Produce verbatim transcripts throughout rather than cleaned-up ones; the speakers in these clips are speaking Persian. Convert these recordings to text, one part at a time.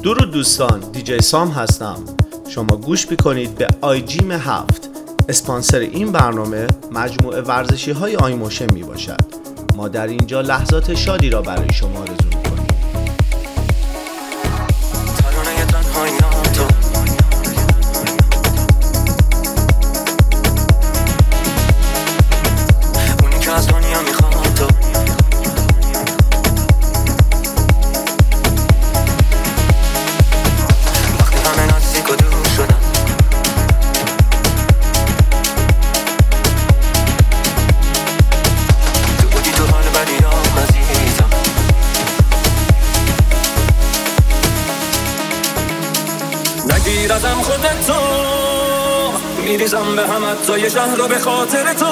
درود دوستان، دیجی سام هستم. شما گوش میکنید به آی جیم هفت. اسپانسر این برنامه مجموعه ورزشی های آی موشن می باشد. ما در اینجا لحظات شادی را برای شما آرزو میکنیم. ازم خودت تو میریزم به همت تا یه شهر رو به خاطر تو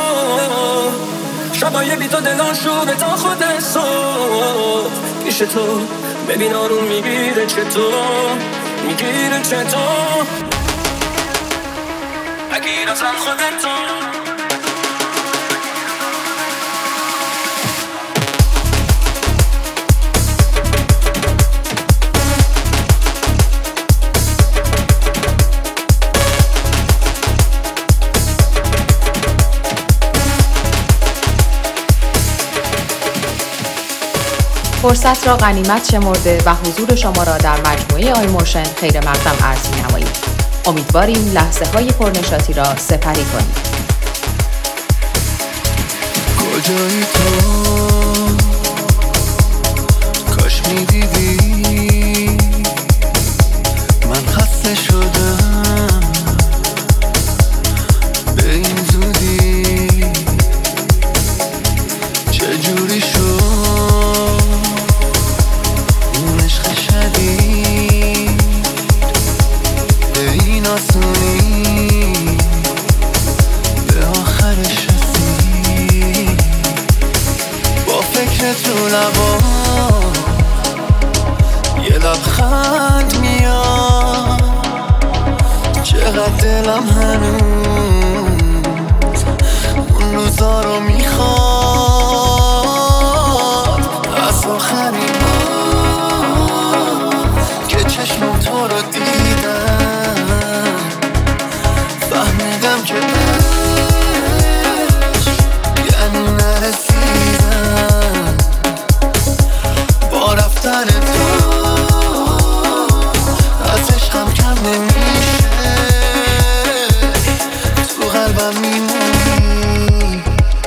شبای بی تو دلان شده تا خودت صبح پیش تو ببین آروم میگیره چطور میگیره چطور نگیر ازم خودت تو فرصت را غنیمت شمرده و حضور شما را در مجموعه آی موشن خیر مقدم عرض می‌نماییم. امیدواریم لحظه های پرنشاطی را سپری کنید. کجایی تو کاش می‌دیدی من خسته شدم به این زودی چجوری شد آسونی به آخرش رسی با فکرت رو لبا یه لبخند میاد چقدر دلم هنوز اون روزا رو میخواد از آخرین بار که چشم تو رو دیدم فهمیدم که عشق یعنی نرسیدن با رفتن تو از عشقم کم نمیشه تو قلبم میمونی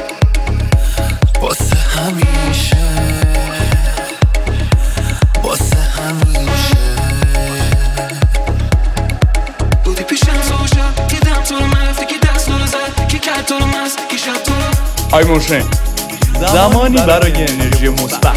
واسه همیشه واسه همیشه بودی پیشم زوشم آی موشن زمانی برای انرژی مثبت.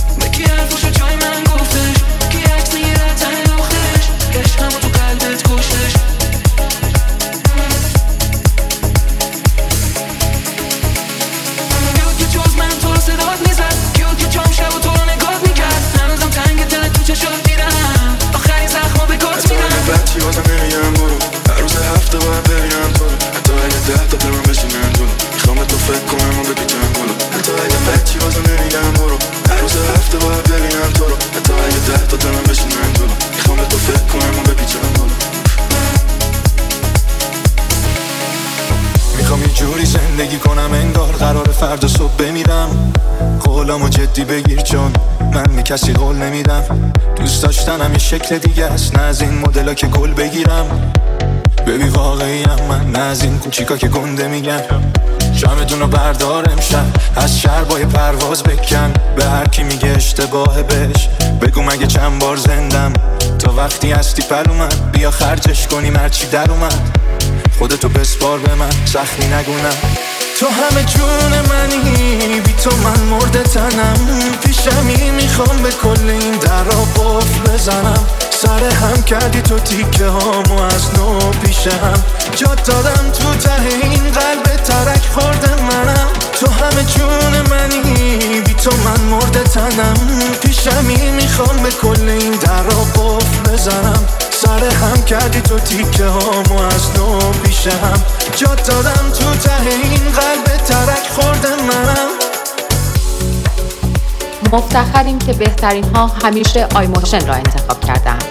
زندگی کنم انگار قرار فردا صبح بمیرم قولامو جدی بگیر چون من به کسی قول نمیدم دوست داشتنم یه شکل دیگه است نه از این مدلا که گل بگیرم ببین واقعی هم من نه از این کوچیکا که گنده میگن جمعتون رو بردار امشب از شهر با یه پرواز بکن به هر کی میگه اشتباهه بهش بگو مگه چند بار زندم تا وقتی هستی پر اومد بیا خرجش کنیم هرچی در اومد خودتو بسپار به من زخمی نگونم تو همه جون منی بی تو من مرده تنم پیشمی میخوام به کل این درا قفل بزنم سر هم کردی تو تیکه هامو از نو پیشم جات دادم تو ته این قلب ترک خورده منم تو همه جون منی بی تو من مرده تنم پیشمی میخوام به کل این درا قفل بزنم سر هم کردی تو تیکه هامو از نو پیشم جات دادم تو ته این قلب ترک خورده منم مفتخریم که بهترین ها همیشه آیموشن را انتخاب کردند.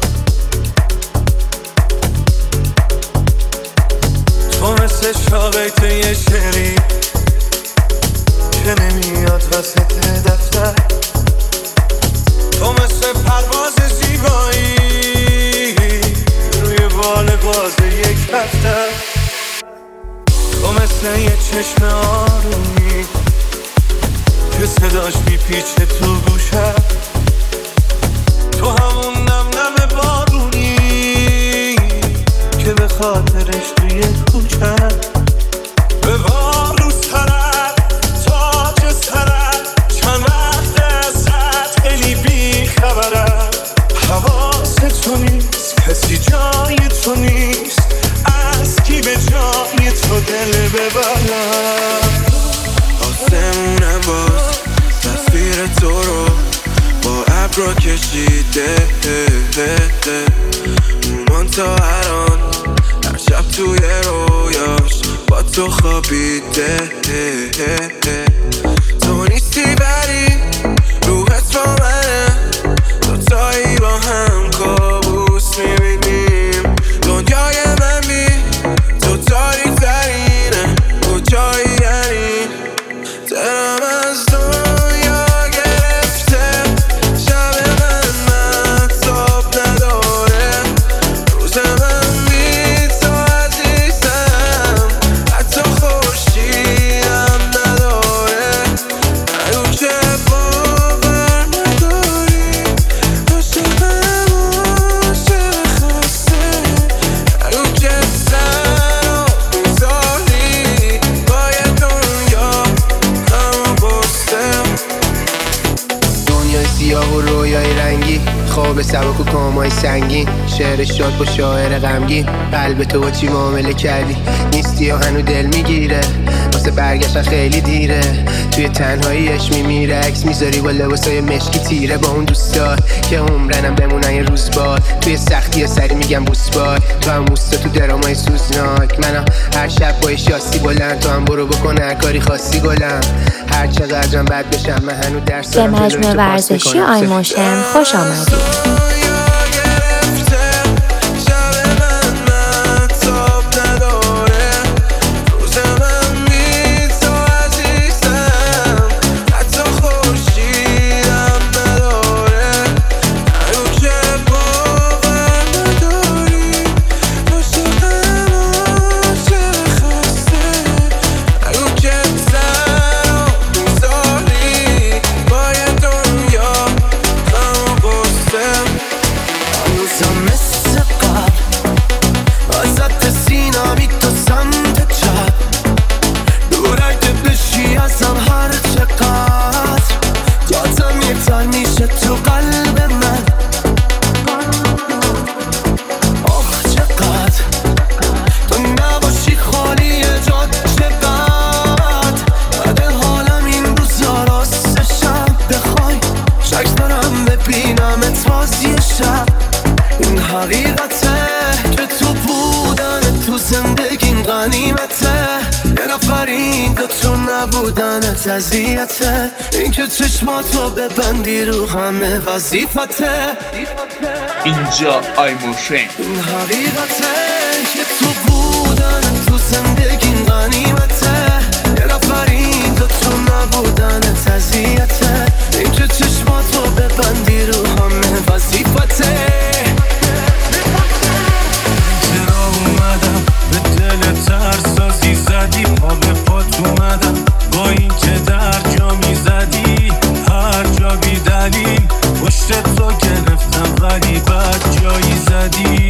تو مثل شاقیت یه شعری که نمیاد وسط دفتر، تو مثل پرواز زیبایی روی بال باز یک دفتر، تو مثل یه چشم آرومی که صداش میپیچه تو گوشم، تو همون نم نم بارونی که به خاطرش توی کوچم به بارو سرد تاج سرد چند وقت ازت خیلی بی خبرم، حواست تو نیست کسی جای تو نیست، از کی به جای تو دل ببرم. آسمونم باز تصویر تو رو با ابرا کشیده، اومان تا هران هر شب توی رویاش با تو خوابیده، تو نیستی بری روحت با منه، دوتایی با هم کابوس میبینیم، دنیای من بی تو تاریک ترینه، کجایی یعنی دلم از دنیا گرفته، شب من مهتاب نداره، روز من بی تو عزیزم حتی خورشیدم نداره، اگه که باور نداری عاشقم عاشق خسته، اگه که سر و میذاری باید دنیا همو بسته. دنیای سیاه و رویای رنگی، خواب سبک و کامای سنگین، شعر شاد با شاعر غمگین، قلب تو با چی معامله کردی، نیستی و هنو دل میگیره، واسه برگشتن خیلی دیره، توی تنهاییش میمیره، عکس میذاری با لباسای مشکی تیره، با اون دوستا که عمرنم بمونن یه روز بار، توی سختی سری میگم بوس بای، تو هم موستا تو درامای سوزناک، منم هر شب با شاسی بلند، تو هم برو بکن هر کاری خاصی گلم، هر چقدرم بد بشم من هنو درس به مجموعه ورزشی آیموشن خوش آمدید. این حقیقته که تو بودن تو زندگیم غنیمته، یه نفر این دو تو نبودن تزییته، این که چشماتو ببندی رو همه وظیفته، اینجا آیموشن. این حقیقته که تو بودن تو زندگیم غنیمته، یه نفر این دو تو نبودن تزییته، این که چشماتو ببندی رو همه وظیفته. چرا اومدم به دل ترسازی زدی، پا به پات اومدم با این که در جا میزدی، هر جا بی دلیل پشت تو گرفتم غریبت جایی زدی،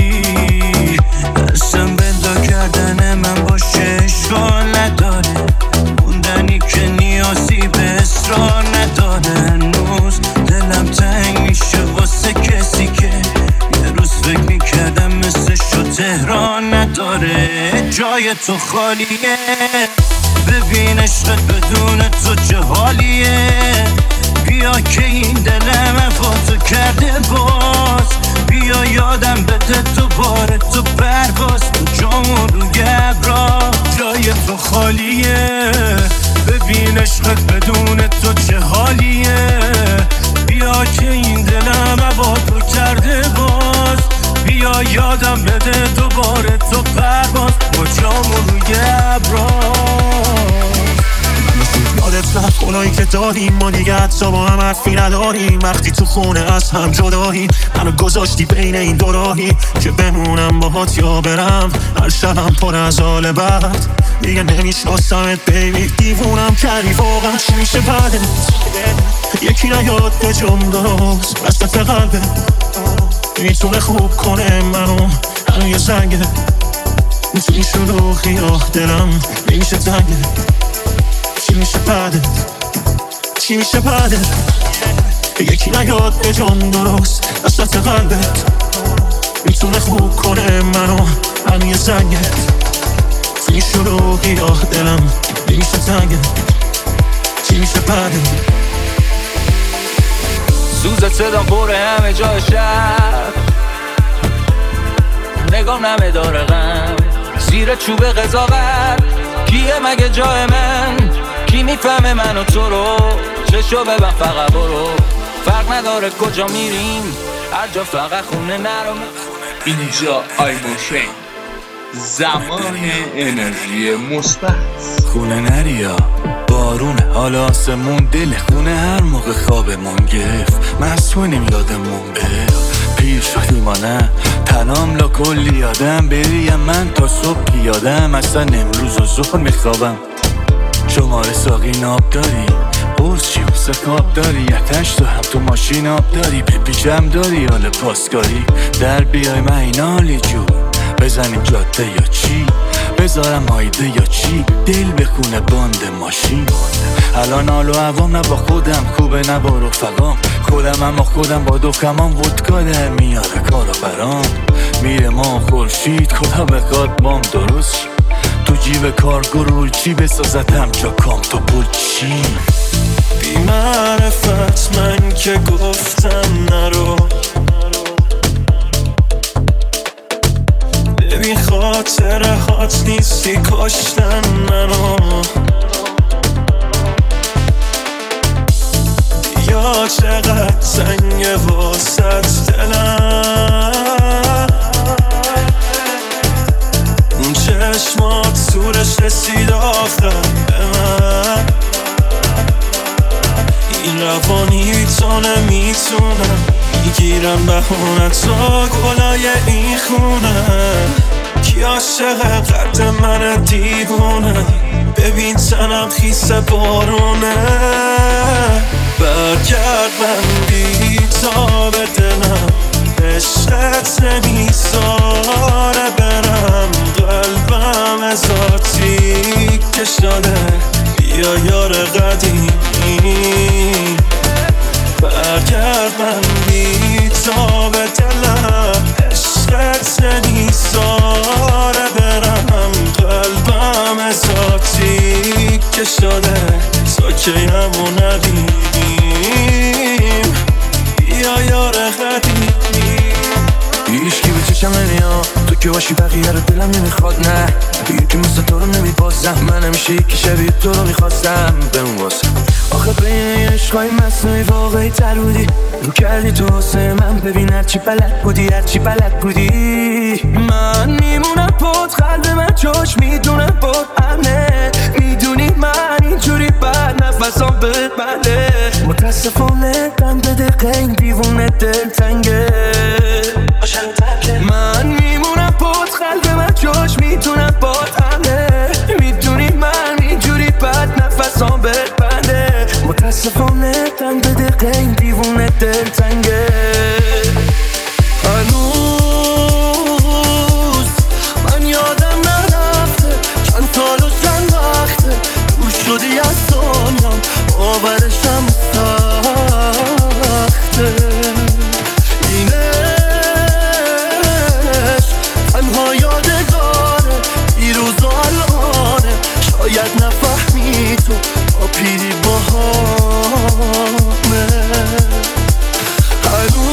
دستم بندا کردن من باشه اشکال نداره، موندنی که نیازی به اصرار نداره، هنوز دلم تنگ میشه واسه کسی که یه روز فکر میکردم مثل شو تهران نداره، جای تو خالیه، ببین عشقت بدون تو چه حالیه، بیا که این دلم وفاتو کرده باز، بیا یادم بده دوباره تو پرواز، تو جامون رو گبرا جای تو خالیه، ببین عشقت بدون تو چه حالیه، یادم بده دوباره تو پرواز با جامو روی ابراز. یادت رفت خونایی که داریم ما دیگه حتی با هم حرفی نداریم. وقتی تو خونه از هم جداییم منو گذاشتی بین این دو راهی که بمونم باهات یا برم. هر شبم پر از حال بد دیگه نمیشناسمت بیبی. دیوونم کردی واقعا چی میشه بعدت؟ یکی نیاد به جم درست وسط قلبت میتونه خوب کنه منو. هنو یه زنگه میتونی شلوخی یا دلم نمیشه تنگه. چی میشه بعدت؟ چی میشه بعدت؟ یکی نیاد به جان درست وسط قلبت میتونه خوب کنه منو. هنو یه زنگه میتونی شلوخی یا دلم نمیشه تنگه. چی میشه بعدت؟ سوزت صدا پره همه جای شهر نگام نمه داره غم زیر چوب قضاوت. کیه مگه جای من؟ کی میفهمه من و تو رو؟ چشو ببن فقط برو. فرق نداره کجا میریم هر جا فقط خونه نرو. اینجا آیموشن زمان انرژی مثبت. خونه نریا بارونه حالا آسمون دل خونه هر موقع خوابمون گرفت مسئولیم یادمون بره. پیر شدیم ما نه تنام لا کلی یادم بریم من تا صبح پیادم. اصلا امروز و ظهر میخوابم. شماره ساقی ناب داری قرص چی و سکاب داری یتش تو هم تو ماشین آب داری بپیچم داری حال پاسکاری در بیای من اینالی جون بزنیم جاده یا چی بذارم آیده یا چی دل بخونه باند ماشین. الان حال و عوام نه با خودم خوبه نه با رفقام خودم اما خودم با دخمام ودکا در میاره کارو برام میره ما خورشید خدا بخواد بام درست شی. تو جیب کار گرول چی بسازد همجا کام تو پول چی. بی معرفت من که گفتم نرو ببین خاطره هات نیستی کشتن منو. یا چقدر سنگه واسط دلم اون چشمات سورش رسید آخر به من. این روانی تو نمیتونم میگیرم بهونه تا گلای این خونه. کی عاشق قد من دیوونه ببین تنم خیس بارونه. برگرد من بی تا به دلم عشقت نمیذاره برم. قلبم از آتیک شده بیا یار قدیمی. برگرد من بی تا به دلم عشقت نمیذاره برم. قلبم از آتیک شده تا که همو ندیدیم بیا یار قدیمی. هیچکی به چشم نمیاد تو که باشی بقیه رو دلم نمیخواد نه. یکی مثل تو رو نمیبازم من همیشه یکی شبیه تو رو میخواستم بمون واسه. آخه بین عشقای مصنوعی واقعی تر بودی رو کردی تو واسه من. ببین هرچی بلد بودی هرچی بلد بودی من میمونم پد قلب من جاش میدونم پد امنه. میدونی من اینجوری بد نفسام ببنده. متاسفانه بند دقیقه این دیوونه دل تنگه. من میمونم پد قلب من جاش میتونم باد امنه. میدونی من اینجوری بد نفسام ببنده. متاسفانه بند دقیقه این دیوونه دل تنگه. هنوز من یادم نرفته چند سال و چند وقته روش شدی از دنیام باورشم سخته. اینش تنها یادگاره دیروز و الانه. شاید نفهمی تو با پیری با همه. هنوز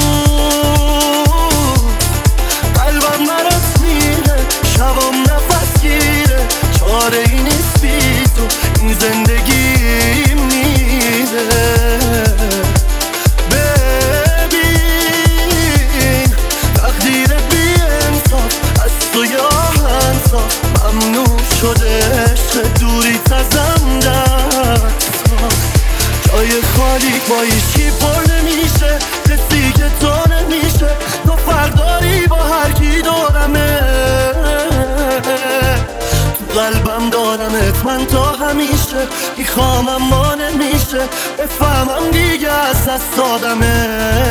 من تا همیشه میخوام اما نمیشه بفهمم دیگه از دست دادمه.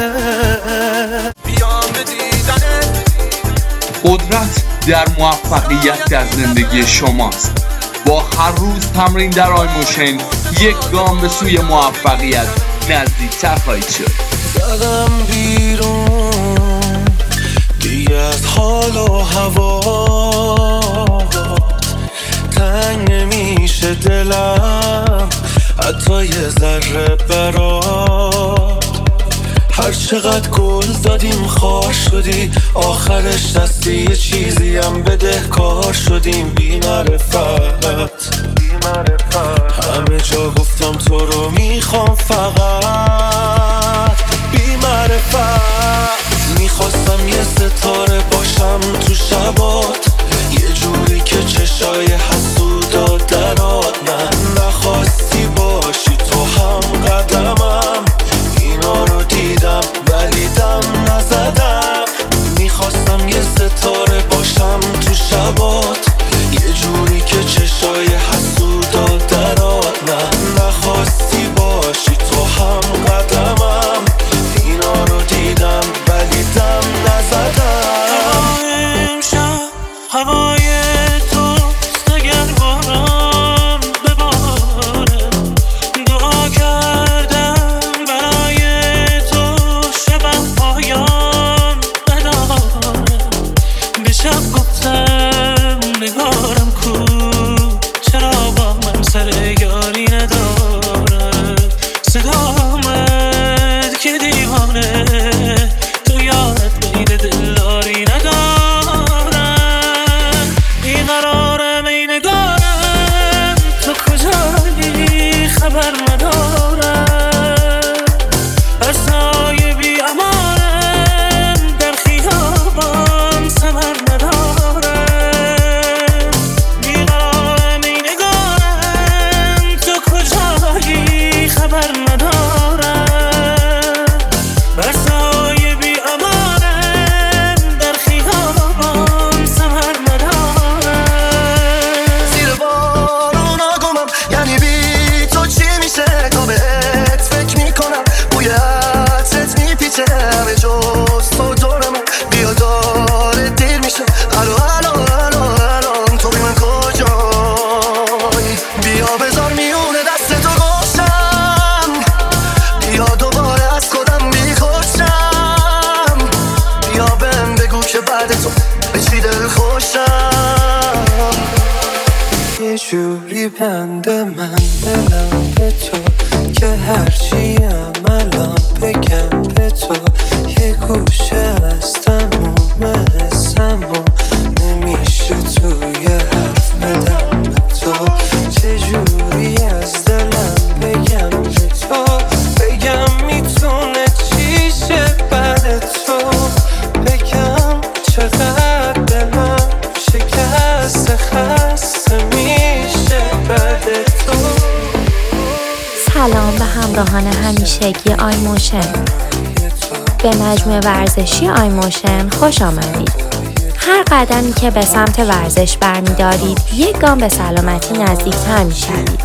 بیام به دیدنه. قدرت در موفقیت در زندگی شماست. با هر روز تمرین در آیموشن یک گام به سوی موفقیت نزدیکتر خواهید شد. زدم بیرون دیگه از حال و هوا، تنگ نمیشه دلم حتی یه ذره برات. هر چقدر گل دادیم خار شدی، آخرش دستی یه چیزی هم بده کار شدیم. بی معرفت همه جا گفتم تو رو میخوام فقط. بی معرفت میخواستم یه ستاره باشم تو شبات، یه جوری که چشای حسودا درات. من نخواستی باشی تو هم قدمم، اینا رو دیدم ولی دم نزدم. میخواستم یه ستاره باشم تو شبات، یه جوری که چشای حسودا درات. من نخواستی باشی تو هم قدمم، اینا رو دیدم ولی دم نزدم. امشب هوای تو اگر باران بباره، دعا کردم برای تو شبم پایان نداره. به شب گفتم نگارم کو، چرا با من سر یاری نداره. صدا آمد که دیوانه تو یادت بین دلداری نداره. بیقرارم ای نگارم تو کجایی خبر ندارم. عرصای بی امانم در خیابان ثمر ندارم. بیقرارم ای نگارم تو کجایی خبر ندارم. عرصای بی امانم در خیابان ثمر ندارم. زیر بارونا گمم یعنی بی تو چی میشه، تا بهت فکر میکنم بوی عطرت میپیچه همه جز تو دورمه. بیا داره دیر میشه الو الو الو الان تو بی من کجایی. بیا بذار میونه دست تو گوشم، بیا دوباره از خودم بیخوشم. بیا بهم بگو که بعد تو به چی دل خوشم. یه جوری بنده من دلم به تو که هرچیم الان بگم به تو. یه گوشه از تموم حسم و نمیشه توی حرف بدم به تو. چجوری از دلم بگم به تو، بگم میتونه چیشه بعد تو. بگم چقدر دلم شکست خسته میشه بعد تو. سلام به همراهان همیشگی آیموشن. به مجموعه ورزشی آیموشن خوش آمدید. هر قدمی که به سمت ورزش برمی‌دارید، یک گام به سلامتی نزدیک‌تر می‌شوید.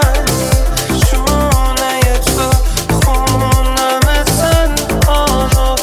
Oh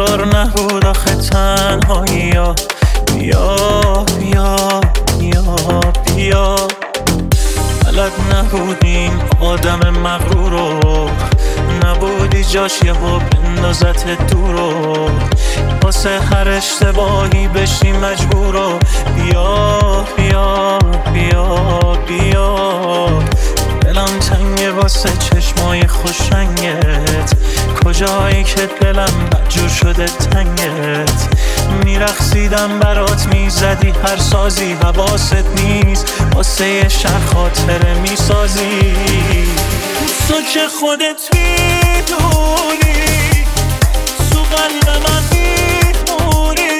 قرار نبود آخه تنهایی ها. بیا بیا بیا بیا بلد نبودیم آدم مغرور رو، نبودی جاش یه با بندازت دور رو، واسه هر اشتباهی بشی مجبور رو. بیا بیا بیا بیا دلم تنگه واسه چشمای خوشنگت، کجایی که دلم بدجور شده تنگت. میرقصیدم برات میزدی هر سازی، حواست نیست واسه یه شهر خاطره میسازی. تو که خودت میدونی تو قلب من میمونی،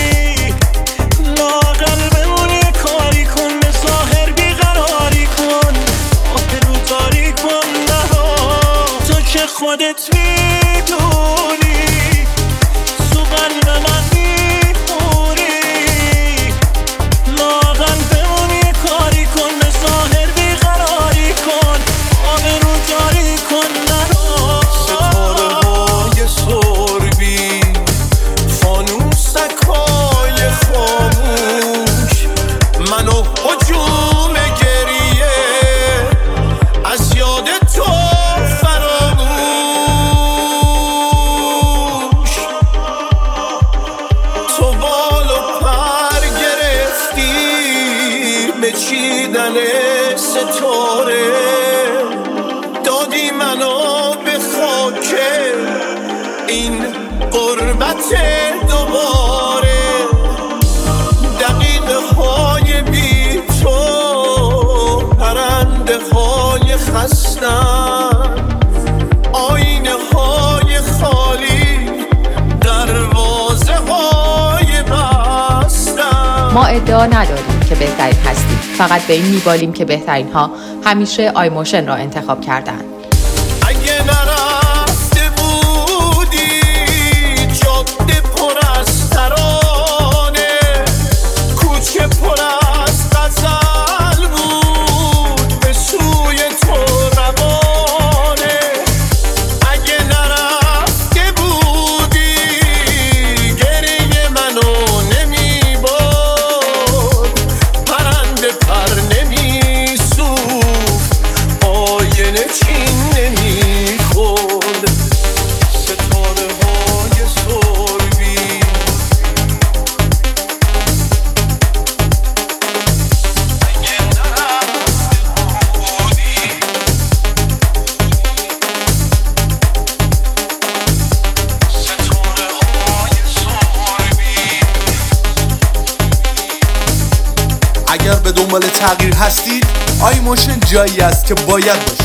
لااقل بمونی کاری کن، به ظاهر بیقراری کن، آه رو داری کن نها. تو که خودت میدونی تو قلب من میمونی، لااقل بمونی کاری کن، به ظاهر بیقراری کن، آه رو داری کن نها. ستاره های سربی، فانوسک‌های خاموش، منو هجوم گریه از یاد تو فراموش. تو بال و پر گرفتی به چیدن ستاره، دادی منو به خاک این غربت دوباره. دقیقه های بی تو پرنده های خستن، آینه های خالی دروازه های بستن. ما ادعا نداریم که بهترین هستیم، فقط به این میبالیم که بهترین ها همیشه آیموشن را انتخاب کردند. اگه نرفته بودی جاده پر از ترانه، کوچه پر از غزل بود به سوی تو روانه. اگه نرفته بودی گریه منو نمیبرد، پرنده پر نمیسوخت، آینه چین نمیخورد. ستاره های سربی، اگه نرفته بودی ستاره های سربی. اگر به دنبال تغییر هستید، آیموشن جایی است که باید باشید.